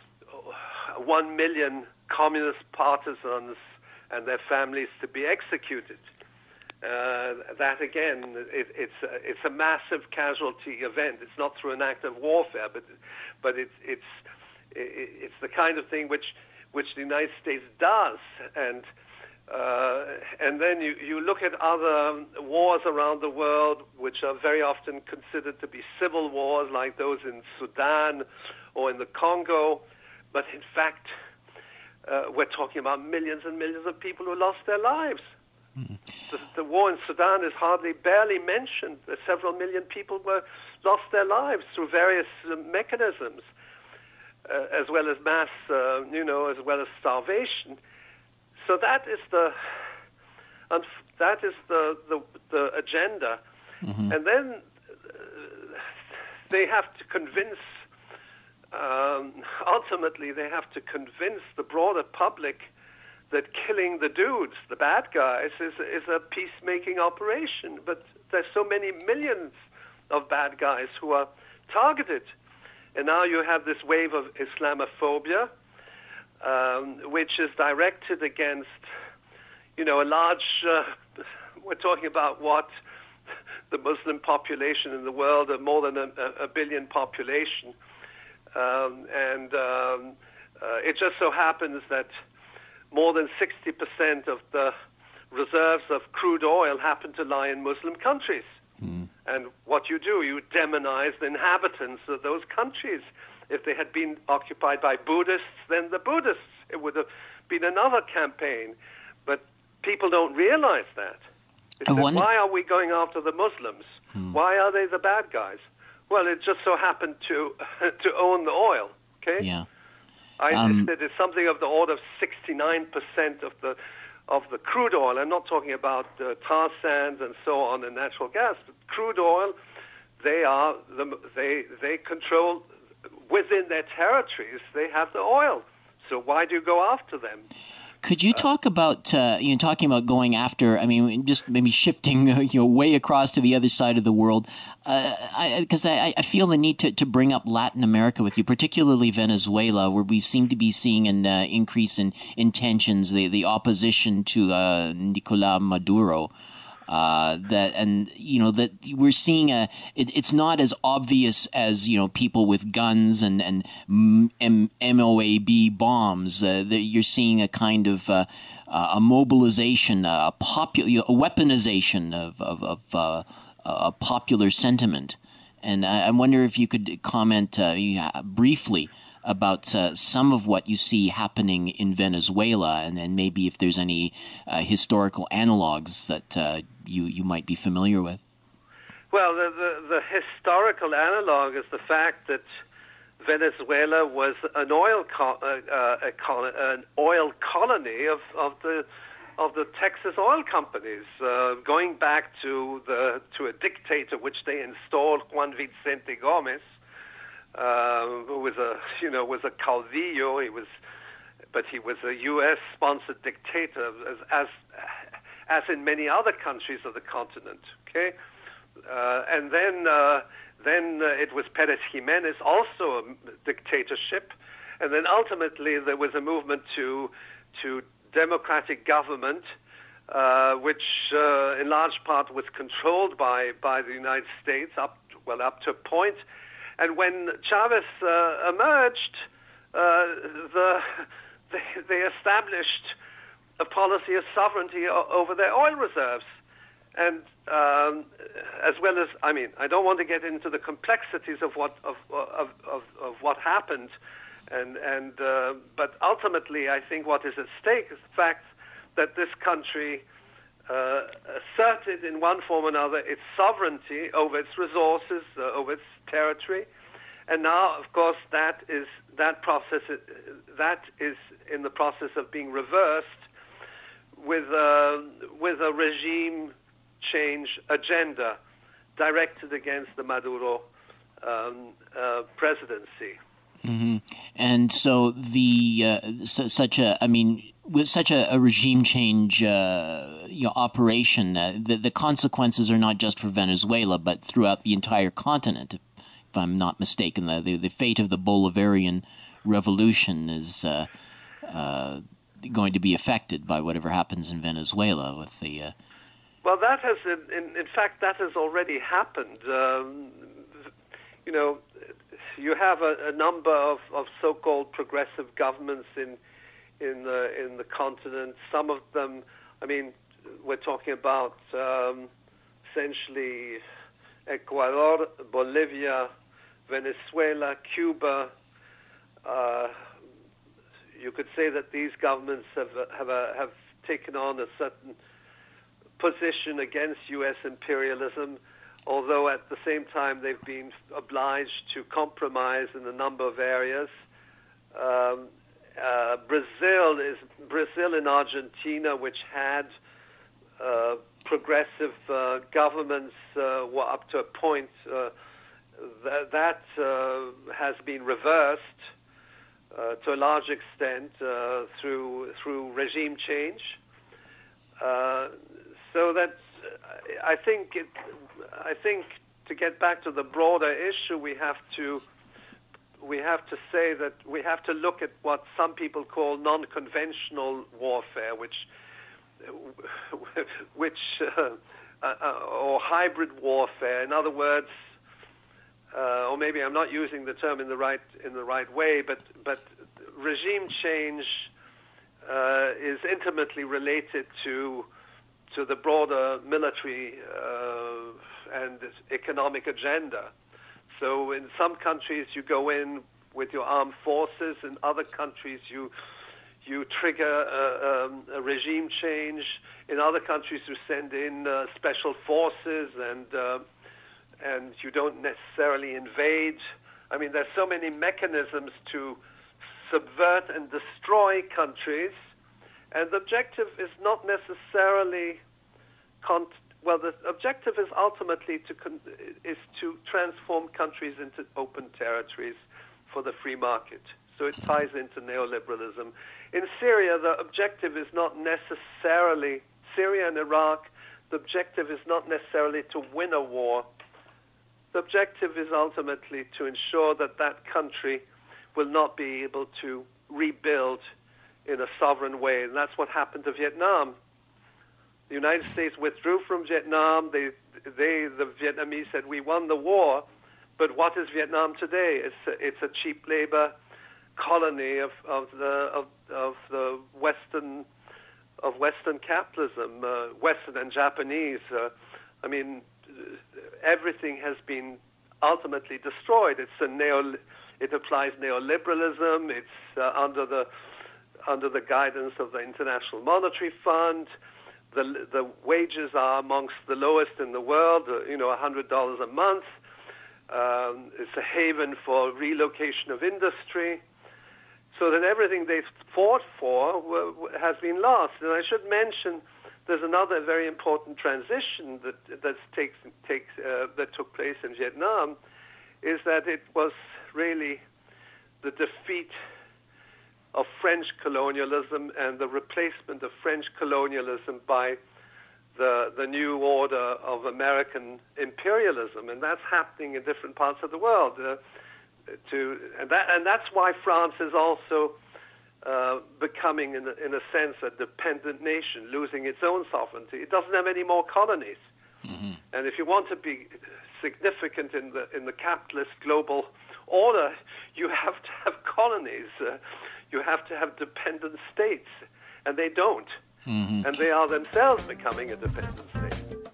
one million communist partisans and their families to be executed. Uh, that again, it, it's a, it's a massive casualty event. It's not through an act of warfare, but but it's it's it's the kind of thing which which the United States does. And uh, and then you, you look at other wars around the world, which are very often considered to be civil wars, like those in Sudan or in the Congo. But in fact, uh, we're talking about millions and millions of people who lost their lives. Mm-hmm. The, the war in Sudan is hardly, barely mentioned. Several million people were lost their lives through various uh, mechanisms, uh, as well as mass, uh, you know, as well as starvation. So that is the, um, that is the the, the agenda, mm-hmm. and then uh, they have to convince. Um, ultimately, they have to convince the broader public that killing the dudes, the bad guys, is is a peacemaking operation. But there's so many millions of bad guys who are targeted. And now you have this wave of Islamophobia, um, which is directed against, you know, a large, uh, we're talking about what, the Muslim population in the world, of more than a, a billion population. Um, and um, uh, it just so happens that more than sixty percent of the reserves of crude oil happen to lie in Muslim countries. Mm. And what you do, you demonize the inhabitants of those countries. If they had been occupied by Buddhists, then the Buddhists. It would have been another campaign. But people don't realize that. Said, wonder... Why are we going after the Muslims? Mm. Why are they the bad guys? Well, it just so happened to to own the oil, okay? Yeah. I um, it is something of the order of sixty-nine percent of the of the crude oil. I'm not talking about uh, tar sands and so on and natural gas. But crude oil, they are the, they they control within their territories. They have the oil. So why do you go after them? Could you talk about, uh, you know, talking about going after, I mean, just maybe shifting, uh, you know, way across to the other side of the world, because uh, I, I, I feel the need to, to bring up Latin America with you, particularly Venezuela, where we seem to be seeing an uh, increase in, in tensions, the, the opposition to uh, Nicolás Maduro. Uh, that and you know that we're seeing a it, it's not as obvious as you know people with guns and and M- MOAB bombs. Uh, that you're seeing a kind of uh, a mobilization, a popular, a weaponization of of, of uh, a popular sentiment. And I, I wonder if you could comment uh, briefly about uh, some of what you see happening in Venezuela, and then maybe if there's any uh, historical analogs that uh, you you might be familiar with. Well, the, the, the historical analog is the fact that Venezuela was an oil co- uh, uh, col- an oil colony of, of the of the Texas oil companies, uh, going back to the to a dictator which they installed, Juan Vicente Gomez. Uh, who was a, you know, was a caudillo. He was, but he was a U S sponsored dictator, as as, as in many other countries of the continent. Okay, uh, and then uh, then uh, it was Perez Jimenez, also a dictatorship, and then ultimately there was a movement to to democratic government, uh, which uh, in large part was controlled by by the United States up well up to a point. And when Chavez uh, emerged, uh, the, they, they established a policy of sovereignty o- over their oil reserves. And um, as well as, I mean, I don't want to get into the complexities of what of of, of, of what happened, and and uh, but ultimately, I think what is at stake is the fact that this country uh, asserted in one form or another its sovereignty over its resources, uh, over its territory, and now, of course, that is that process that is in the process of being reversed with uh, with a regime change agenda directed against the Maduro um, uh, presidency. Mm-hmm. And so the uh, su- such a I mean. With such a, a regime change uh, you know, operation, uh, the, the consequences are not just for Venezuela, but throughout the entire continent. If, if I'm not mistaken, the, the the fate of the Bolivarian revolution is uh, uh, going to be affected by whatever happens in Venezuela with the. Uh... Well, that has, in, in fact, that has already happened. Um, you know, you have a, a number of, of so-called progressive governments in. in the in the continent. Some of them, I mean, we're talking about um, essentially Ecuador, Bolivia, Venezuela, Cuba. Uh, you could say that these governments have have a, have taken on a certain position against U S imperialism, although at the same time they've been obliged to compromise in a number of areas. Um, Uh, Brazil is Brazil and Argentina, which had uh, progressive uh, governments uh, were up to a point uh, th- that uh, has been reversed uh, to a large extent uh, through through regime change. Uh, so that I think it, I think to get back to the broader issue, we have to. We have to say that we have to look at what some people call non-conventional warfare, which, which, uh, uh, or hybrid warfare. In other words, uh, or maybe I'm not using the term in the right in the right way, but but regime change uh, is intimately related to to the broader military uh, and economic agenda. So in some countries you go in with your armed forces, in other countries you you trigger a, um, a regime change. In other countries you send in uh, special forces, and uh, and you don't necessarily invade. I mean, there's so many mechanisms to subvert and destroy countries, and the objective is not necessarily Con- well, the objective is ultimately to con- is to transform countries into open territories for the free market. So it ties into neoliberalism. In Syria, the objective is not necessarily Syria and Iraq. The objective is not necessarily to win a war. The objective is ultimately to ensure that that country will not be able to rebuild in a sovereign way, and that's what happened to Vietnam. The United States withdrew from Vietnam. They, they, the Vietnamese said, we won the war, but what is Vietnam today? It's a, it's a cheap labor colony of, of the of, of the Western of Western capitalism, uh, Western and Japanese. Uh, I mean, everything has been ultimately destroyed. It's a neo. It applies neoliberalism. It's uh, under the under the guidance of the International Monetary Fund. The the wages are amongst the lowest in the world. Uh, you know, a hundred dollars a month. Um, it's a haven for relocation of industry. So that everything they fought for has been lost. And I should mention, there's another very important transition that that takes takes uh, that took place in Vietnam, is that it was really the defeat of French colonialism and the replacement of French colonialism by the the new order of American imperialism, and that's happening in different parts of the world. Uh, To and that and that's why France is also uh, becoming, in a, in a sense, a dependent nation, losing its own sovereignty. It doesn't have any more colonies, mm-hmm. and if you want to be significant in the in the capitalist global order, you have to have colonies. Uh, you have to have dependent states, and they don't, mm-hmm. and they are themselves becoming a dependent state.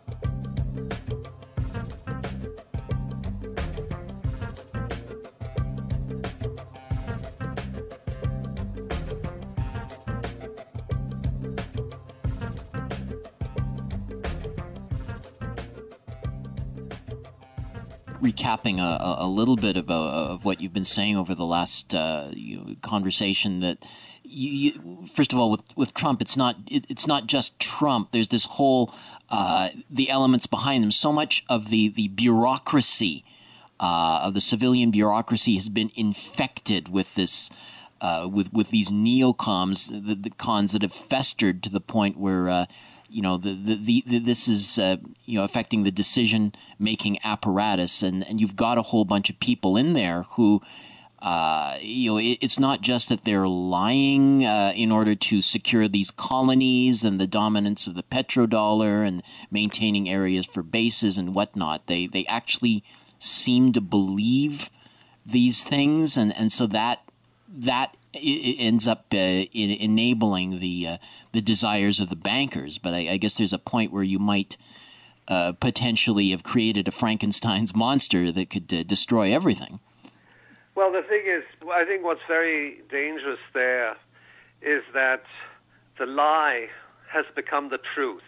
Recapping a, a little bit of, uh, of what you've been saying over the last uh, you, conversation, that you, you, first of all, with, with Trump, it's not it, it's not just Trump. There's this whole uh, the elements behind them. So much of the the bureaucracy uh, of the civilian bureaucracy has been infected with this uh, with with these neocons, the, the cons that have festered to the point where. Uh, You know, the, the, the, the this is, uh, you know, affecting the decision-making apparatus, and, and you've got a whole bunch of people in there who, uh, you know, it, it's not just that they're lying uh, in order to secure these colonies and the dominance of the petrodollar and maintaining areas for bases and whatnot. They they actually seem to believe these things, and, and so that that it ends up uh, in enabling the uh, the desires of the bankers. But I, I guess there's a point where you might uh, potentially have created a Frankenstein's monster that could uh, destroy everything. Well, the thing is, I think what's very dangerous there is that the lie has become the truth,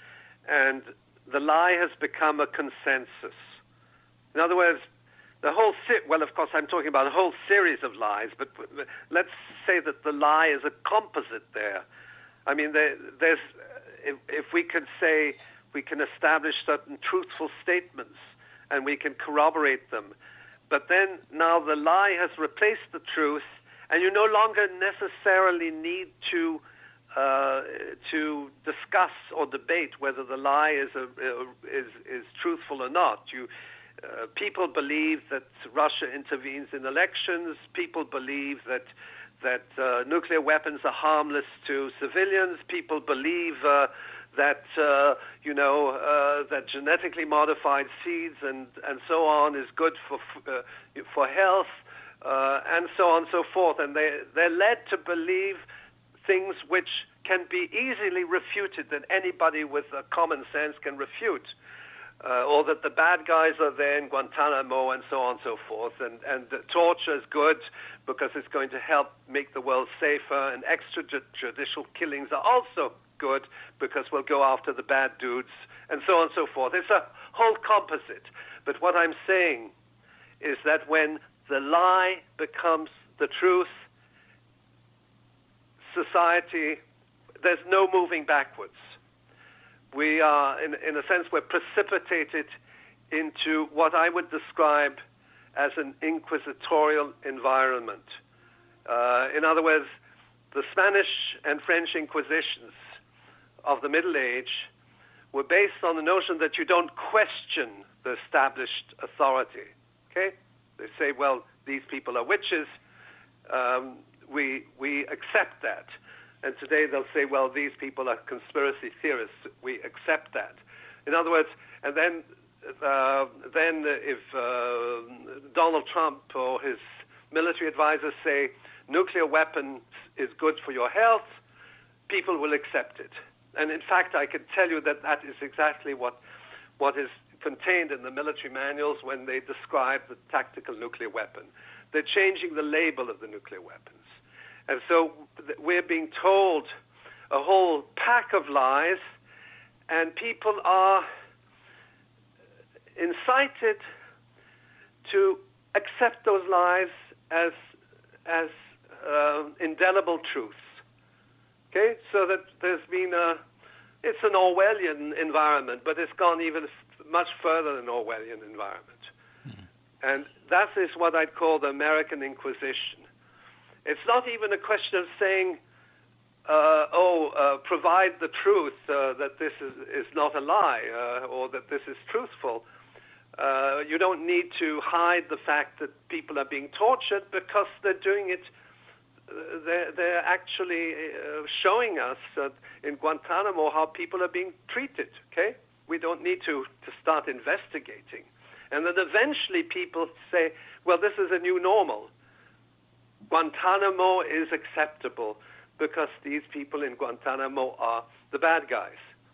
and the lie has become a consensus. In other words, The whole se- well, of course, I'm talking about a whole series of lies, but let's say that the lie is a composite there. I mean, there, there's if, if we can say we can establish certain truthful statements and we can corroborate them, but then now the lie has replaced the truth, and you no longer necessarily need to uh, to discuss or debate whether the lie is a, is is truthful or not. You Uh, people believe that Russia intervenes in elections. People believe that that uh, nuclear weapons are harmless to civilians. People believe uh, that uh, you know uh, that genetically modified seeds and, and so on is good for uh, for health uh, and so on and so forth. And they they're led to believe things which can be easily refuted, that anybody with uh, common sense can refute. Uh, or that the bad guys are there in Guantanamo and so on and so forth, and, and the torture is good because it's going to help make the world safer, and extrajudicial killings are also good because we'll go after the bad dudes, and so on and so forth. It's a whole composite. But what I'm saying is that when the lie becomes the truth, society, there's no moving backwards. We are, in, in a sense, we're precipitated into what I would describe as an inquisitorial environment. Uh, in other words, the Spanish and French Inquisitions of the Middle Age were based on the notion that you don't question the established authority. Okay? They say, well, these people are witches. Um, we we accept that. And today they'll say, well, these people are conspiracy theorists. We accept that. In other words, and then uh, then if uh, Donald Trump or his military advisors say nuclear weapons is good for your health, people will accept it. And in fact, I can tell you that that is exactly what what is contained in the military manuals when they describe the tactical nuclear weapon. They're changing the label of the nuclear weapons. And so we're being told a whole pack of lies, and people are incited to accept those lies as as uh, indelible truths. Okay, so that there's been a, it's an Orwellian environment, but it's gone even much further than Orwellian environment. Mm-hmm. And that is what I'd call the American Inquisition. It's not even a question of saying, uh, oh, uh, provide the truth uh, that this is, is not a lie uh, or that this is truthful. Uh, you don't need to hide the fact that people are being tortured because they're doing it. Uh, they're, they're actually uh, showing us uh, in Guantanamo how people are being treated. Okay, we don't need to, to start investigating. And then eventually people say, well, this is a new normal. Guantanamo is acceptable because these people in Guantanamo are the bad guys.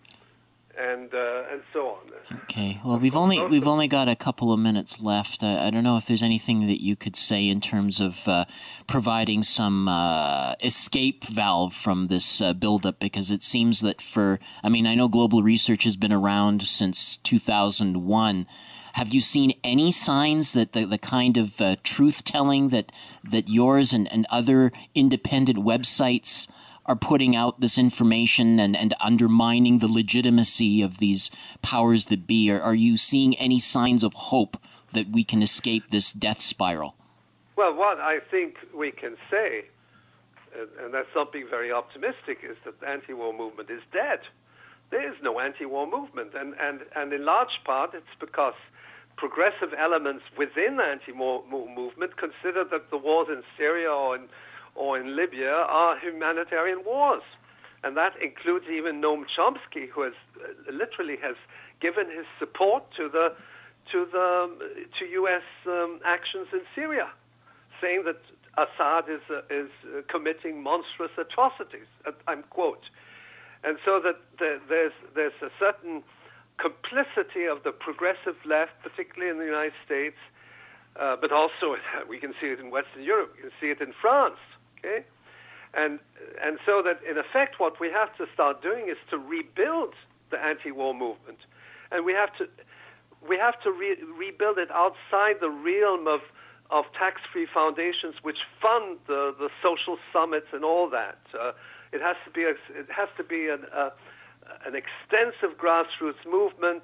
And uh, and so on. Okay. Well, we've only we've only got a couple of minutes left. Uh, I don't know if there's anything that you could say in terms of uh, providing some uh, escape valve from this uh, buildup, because it seems that for I mean I know global research has been around since two thousand one. Have you seen any signs that the, the kind of uh, truth-telling that that yours and, and other independent websites are putting out this information and, and undermining the legitimacy of these powers that be? Are, are you seeing any signs of hope that we can escape this death spiral? Well, what I think we can say, and, and that's something very optimistic, is that the anti-war movement is dead. There is no anti-war movement, and, and, and in large part it's because progressive elements within the anti-war movement consider that the wars in Syria or in or in Libya are humanitarian wars. And that includes even Noam Chomsky, who has uh, literally has given his support to the to the to U S um, actions in Syria, saying that Assad is uh, is uh, committing monstrous atrocities. Uh, I'm quote. And so that the, there's there's a certain complicity of the progressive left, particularly in the United States, uh, but also we can see it in Western Europe. We can see it in France. Okay, and and so that in effect, what we have to start doing is to rebuild the anti-war movement, and we have to we have to re- rebuild it outside the realm of of tax-free foundations which fund the the social summits and all that. Uh, it has to be a, it has to be an uh, an extensive grassroots movement.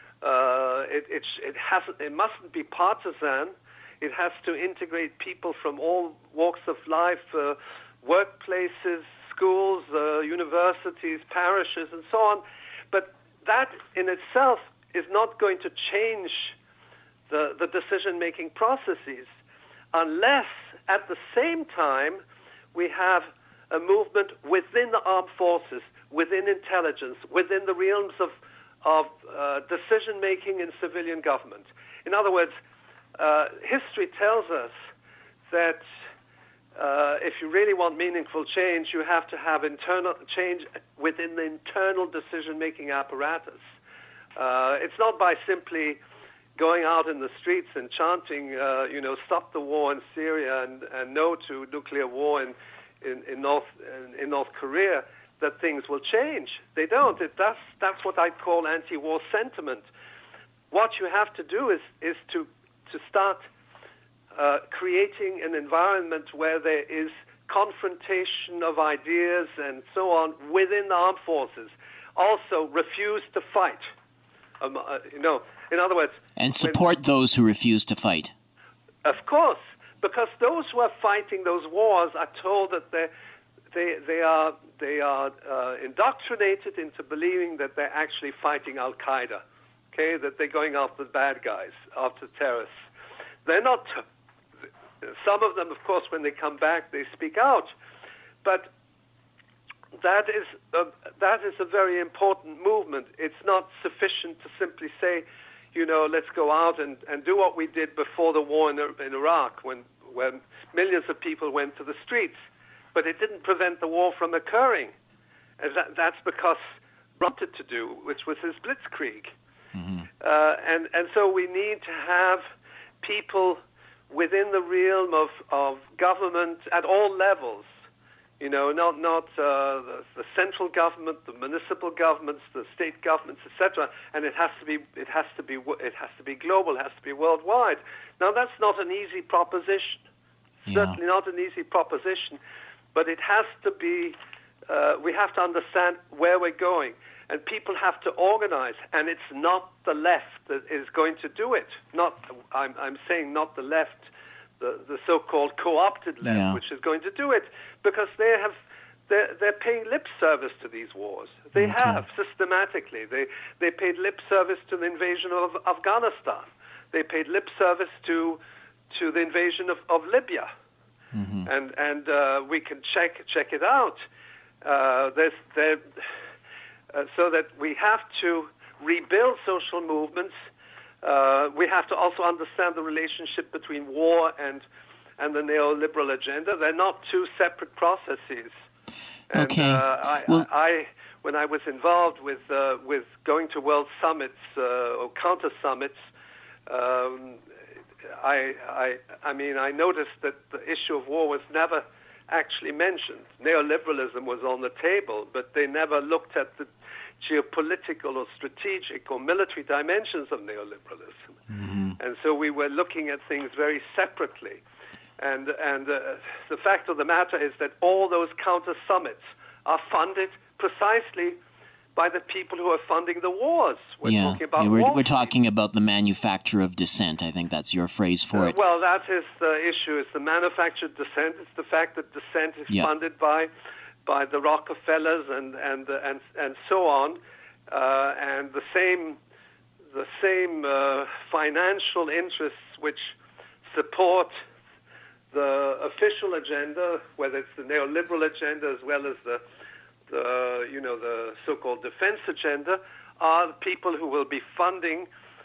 Uh, it it it has it mustn't be partisan. It has to integrate people from all walks of life, uh, workplaces, schools, uh, universities, parishes, and so on. But that in itself is not going to change the, the decision-making processes unless at the same time we have a movement within the armed forces, within intelligence, within the realms of, of uh, decision-making in civilian government. In other words, Uh, history tells us that uh, if you really want meaningful change, you have to have internal change within the internal decision-making apparatus. Uh, it's not by simply going out in the streets and chanting, uh, you know, stop the war in Syria and, and no to nuclear war in in, in North in, in North Korea that things will change. They don't. It, that's that's what I call anti-war sentiment. What you have to do is is to to start uh, creating an environment where there is confrontation of ideas and so on within the armed forces. Also, refuse to fight. Um, uh, you know, in other words, and support when, those who refuse to fight. Of course, because those who are fighting those wars are told that they they they are they are uh, indoctrinated into believing that they're actually fighting Al Qaeda. Okay, that they're going after the bad guys, after terrorists. They're not. Some of them, of course, when they come back, they speak out. But that is a, that is a very important movement. It's not sufficient to simply say, you know, let's go out and, and do what we did before the war in, in Iraq, when when millions of people went to the streets. But it didn't prevent the war from occurring. And that, that's because wanted to do, which was his blitzkrieg. Mm-hmm. Uh, and, and so we need to have people within the realm of, of government at all levels, you know, not not uh, the, the central government, the municipal governments, the state governments, et cetera. And it has to be it has to be it has to be global, it has to be worldwide. Now that's not an easy proposition, yeah. Certainly not an easy proposition, but it has to be. Uh, we have to understand where we're going, and people have to organize. And it's not the left that is going to do it. Not I'm I'm saying not the left. The, the so-called co-opted left, yeah. which is going to do it, because they have they're, they're paying lip service to these wars. They okay. have systematically. They they paid lip service to the invasion of Afghanistan. They paid lip service to to the invasion of, of Libya, mm-hmm. and and uh, we can check check it out. Uh, there's there, uh, so that we have to rebuild social movements. Uh, we have to also understand the relationship between war and and the neoliberal agenda. They're not two separate processes. And, okay. Uh, I, well, I, when I was involved with uh, with going to world summits uh, or counter summits, um, I, I I mean I noticed that the issue of war was never actually mentioned. Neoliberalism was on the table, but they never looked at the geopolitical or strategic or military dimensions of neoliberalism. Mm-hmm. And so we were looking at things very separately. And and uh, the fact of the matter is that all those counter summits are funded precisely by the people who are funding the wars. We're yeah. talking about yeah, we're, war we're talking about the manufacture of dissent. I think that's your phrase for uh, it. Well, that is the issue. It's the manufactured dissent. It's the fact that dissent is yeah. funded by by the Rockefellers and and uh, and and so on, uh, and the same the same uh, financial interests which support the official agenda, whether it's the neoliberal agenda as well as the the you know the so-called defense agenda, are the people who will be funding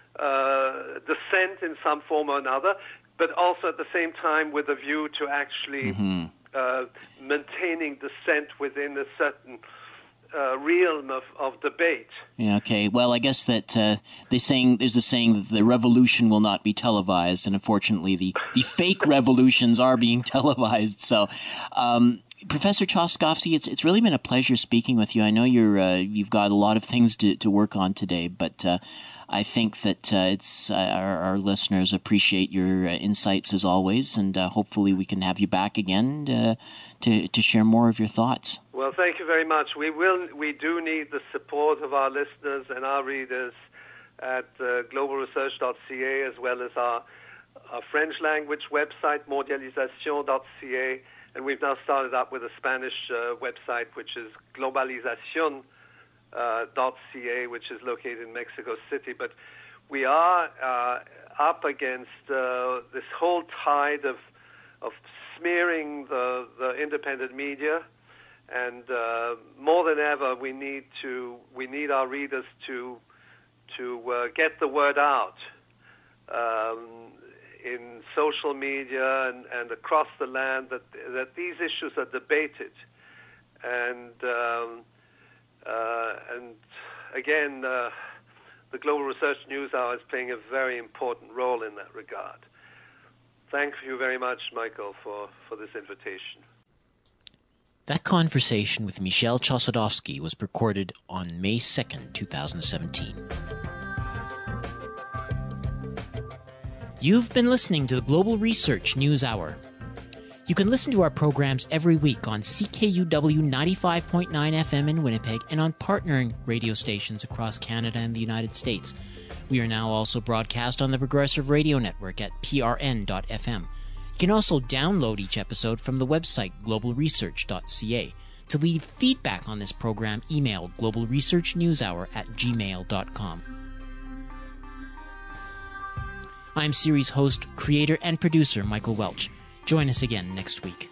uh, dissent in some form or another, but also at the same time with a view to actually. Mm-hmm. Uh, maintaining dissent within a certain uh, realm of, of debate. Yeah, okay. Well, I guess that uh, they saying there's a saying that the revolution will not be televised, and unfortunately, the, the fake revolutions are being televised. So, um, Professor Trzaskowski, it's it's really been a pleasure speaking with you. I know you're uh, you've got a lot of things to, to work on today, but uh, I think that uh, it's uh, our, our listeners appreciate your uh, insights as always, and uh, hopefully we can have you back again uh, to to share more of your thoughts. Well, thank you very much. We will we do need the support of our listeners and our readers at uh, global research dot c a, as well as our, our French language website mondialisation dot c a. And we've now started up with a Spanish uh, website, which is globalizacion dot c a, which is located in Mexico City. But we are uh, up against uh, this whole tide of of smearing the, the independent media, and uh, more than ever, we need to we need our readers to to uh, get the word out. Um, in social media and, and across the land, that that these issues are debated, and um, uh, and again, uh, the Global Research News Hour is playing a very important role in that regard. Thank you very much, Michael, for, for this invitation. That conversation with Michel Chossudovsky was recorded on May second, twenty seventeen. You've been listening to the Global Research News Hour. You can listen to our programs every week on C K U W ninety-five point nine F M in Winnipeg and on partnering radio stations across Canada and the United States. We are now also broadcast on the Progressive Radio Network at P R N dot F M. You can also download each episode from the website global research dot c a. To leave feedback on this program, email global research news hour at gmail dot com. I'm series host, creator, and producer Michael Welch. Join us again next week.